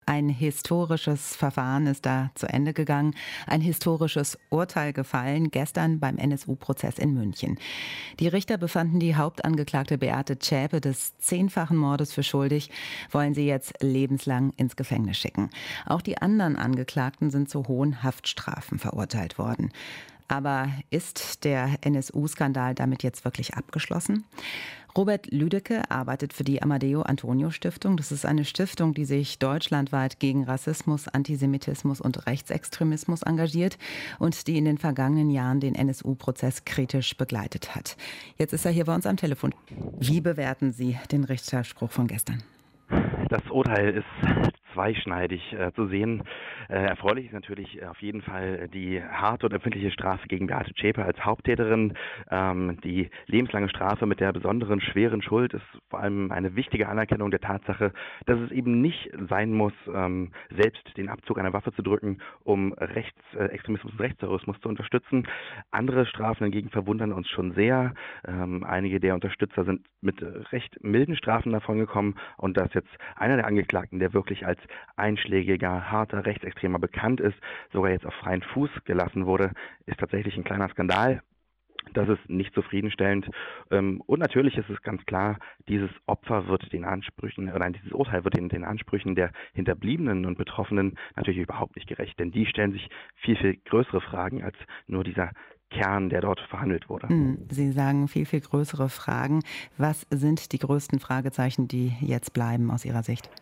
Ein historisches Verfahren ist da zu Ende gegangen, ein historisches Urteil gefallen, gestern beim NSU-Prozess in München. Die Richter befanden die Hauptangeklagte Beate Zschäpe des 10-fachen Mordes für schuldig, wollen sie jetzt lebenslang ins Gefängnis schicken. Auch die anderen Angeklagten sind zu hohen Haftstrafen verurteilt worden. Aber ist der NSU-Skandal damit jetzt wirklich abgeschlossen? Robert Lüdecke arbeitet für die Amadeo-Antonio-Stiftung. Das ist eine Stiftung, die sich deutschlandweit gegen Rassismus, Antisemitismus und Rechtsextremismus engagiert und die in den vergangenen Jahren den NSU-Prozess kritisch begleitet hat. Jetzt ist er hier bei uns am Telefon. Wie bewerten Sie den Richterspruch von gestern? Das Urteil ist zweischneidig zu sehen. Erfreulich ist natürlich auf jeden Fall die harte und empfindliche Strafe gegen Beate Zschäpe als Haupttäterin. Die lebenslange Strafe mit der besonderen schweren Schuld ist vor allem eine wichtige Anerkennung der Tatsache, dass es eben nicht sein muss, selbst den Abzug einer Waffe zu drücken, um Rechtsextremismus und Rechtsterrorismus zu unterstützen. Andere Strafen hingegen verwundern uns schon sehr. Einige der Unterstützer sind mit recht milden Strafen davongekommen, und dass jetzt einer der Angeklagten, der wirklich als einschlägiger, harter Rechtsextremer bekannt ist, sogar jetzt auf freien Fuß gelassen wurde, ist tatsächlich ein kleiner Skandal. Das ist nicht zufriedenstellend. Und natürlich ist es ganz klar, dieses Opfer wird den Ansprüchen, oder nein, dieses Urteil wird den Ansprüchen der Hinterbliebenen und Betroffenen natürlich überhaupt nicht gerecht. Denn die stellen sich viel, viel größere Fragen als nur dieser Kern, der dort verhandelt wurde. Sie sagen viel, viel größere Fragen. Was sind die größten Fragezeichen, die jetzt bleiben aus Ihrer Sicht?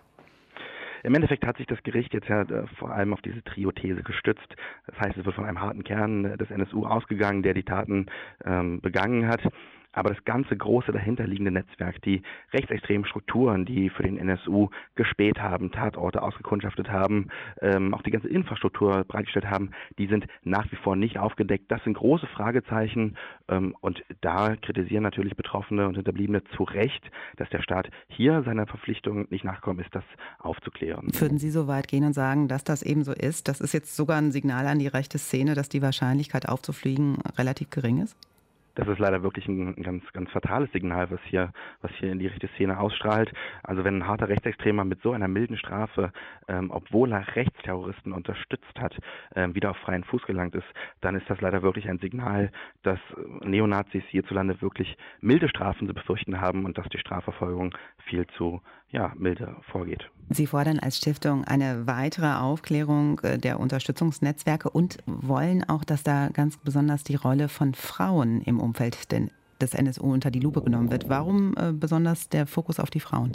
Im Endeffekt hat sich das Gericht jetzt ja vor allem auf diese Trio-These gestützt. Das heißt, es wird von einem harten Kern des NSU ausgegangen, der die Taten begangen hat. Aber das ganze große dahinterliegende Netzwerk, die rechtsextremen Strukturen, die für den NSU gespäht haben, Tatorte ausgekundschaftet haben, auch die ganze Infrastruktur bereitgestellt haben, die sind nach wie vor nicht aufgedeckt. Das sind große Fragezeichen, und da kritisieren natürlich Betroffene und Hinterbliebene zu Recht, dass der Staat hier seiner Verpflichtung nicht nachgekommen ist, das aufzuklären. Würden Sie so weit gehen und sagen, dass das eben so ist? Das ist jetzt sogar ein Signal an die rechte Szene, dass die Wahrscheinlichkeit aufzufliegen relativ gering ist? Das ist leider wirklich ein ganz, ganz fatales Signal, was hier in die rechte Szene ausstrahlt. Also wenn ein harter Rechtsextremer mit so einer milden Strafe, obwohl er Rechtsterroristen unterstützt hat, wieder auf freien Fuß gelangt ist, dann ist das leider wirklich ein Signal, dass Neonazis hierzulande wirklich milde Strafen zu befürchten haben und dass die Strafverfolgung viel zu milde vorgeht. Sie fordern als Stiftung eine weitere Aufklärung der Unterstützungsnetzwerke und wollen auch, dass da ganz besonders die Rolle von Frauen im Umfeld des NSU unter die Lupe genommen wird. Warum besonders der Fokus auf die Frauen?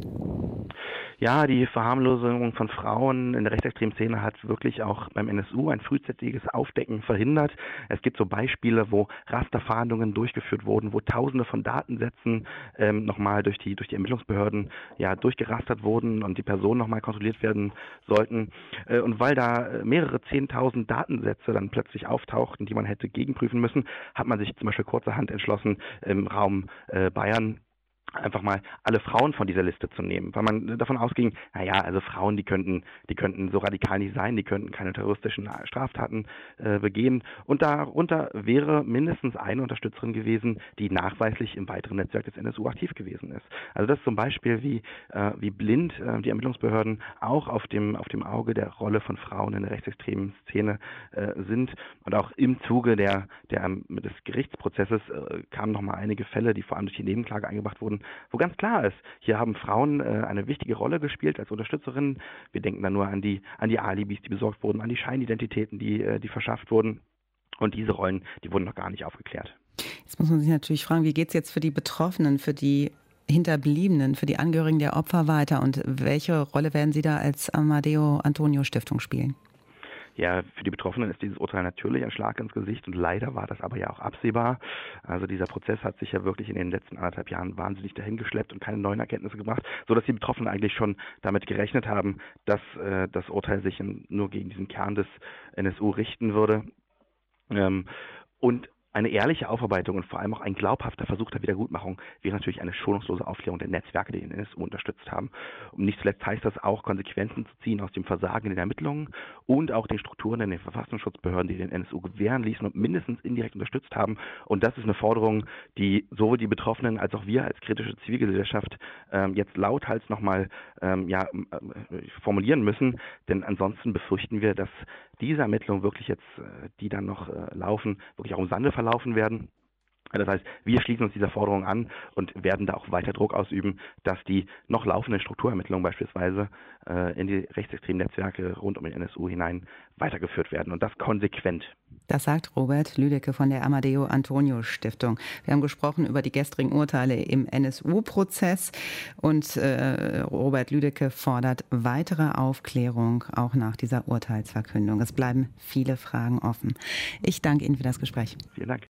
Ja, die Verharmlosung von Frauen in der rechtsextremen Szene hat wirklich auch beim NSU ein frühzeitiges Aufdecken verhindert. Es gibt so Beispiele, wo Rasterfahndungen durchgeführt wurden, wo Tausende von Datensätzen nochmal durch die Ermittlungsbehörden durchgerastert wurden und die Personen nochmal kontrolliert werden sollten. Und weil da mehrere 10.000 Datensätze dann plötzlich auftauchten, die man hätte gegenprüfen müssen, hat man sich zum Beispiel kurzerhand entschlossen, im Raum Bayern einfach mal alle Frauen von dieser Liste zu nehmen, weil man davon ausging, also Frauen, die könnten so radikal nicht sein, die könnten keine terroristischen Straftaten begehen, und darunter wäre mindestens eine Unterstützerin gewesen, die nachweislich im weiteren Netzwerk des NSU aktiv gewesen ist. Also das ist zum Beispiel, wie blind die Ermittlungsbehörden auch auf dem Auge der Rolle von Frauen in der rechtsextremen Szene sind, und auch im Zuge des Gerichtsprozesses kamen nochmal einige Fälle, die vor allem durch die Nebenklage eingebracht wurden, wo ganz klar ist, hier haben Frauen eine wichtige Rolle gespielt als Unterstützerinnen. Wir denken dann nur an die Alibis, die besorgt wurden, an die Scheinidentitäten, die verschafft wurden. Und diese Rollen, die wurden noch gar nicht aufgeklärt. Jetzt muss man sich natürlich fragen, wie geht es jetzt für die Betroffenen, für die Hinterbliebenen, für die Angehörigen der Opfer weiter, und welche Rolle werden Sie da als Amadeo-Antonio-Stiftung spielen? Ja, für die Betroffenen ist dieses Urteil natürlich ein Schlag ins Gesicht, und leider war das aber ja auch absehbar. Also dieser Prozess hat sich ja wirklich in den letzten 1,5 Jahren wahnsinnig dahingeschleppt und keine neuen Erkenntnisse gebracht, sodass die Betroffenen eigentlich schon damit gerechnet haben, dass das Urteil sich nur gegen diesen Kern des NSU richten würde. Und Eine ehrliche Aufarbeitung und vor allem auch ein glaubhafter Versuch der Wiedergutmachung wäre natürlich eine schonungslose Aufklärung der Netzwerke, die den NSU unterstützt haben. Und nicht zuletzt heißt das auch, Konsequenzen zu ziehen aus dem Versagen in den Ermittlungen und auch den Strukturen in den Verfassungsschutzbehörden, die den NSU gewähren ließen und mindestens indirekt unterstützt haben. Und das ist eine Forderung, die sowohl die Betroffenen als auch wir als kritische Zivilgesellschaft jetzt lauthals nochmal formulieren müssen. Denn ansonsten befürchten wir, dass diese Ermittlungen wirklich jetzt, die dann noch laufen, wirklich auch im Sande verlaufen werden. Das heißt, wir schließen uns dieser Forderung an und werden da auch weiter Druck ausüben, dass die noch laufenden Strukturermittlungen beispielsweise in die rechtsextremen Netzwerke rund um den NSU hinein weitergeführt werden und das konsequent. Das sagt Robert Lüdecke von der Amadeo Antonio Stiftung. Wir haben gesprochen über die gestrigen Urteile im NSU-Prozess und Robert Lüdecke fordert weitere Aufklärung auch nach dieser Urteilsverkündung. Es bleiben viele Fragen offen. Ich danke Ihnen für das Gespräch. Vielen Dank.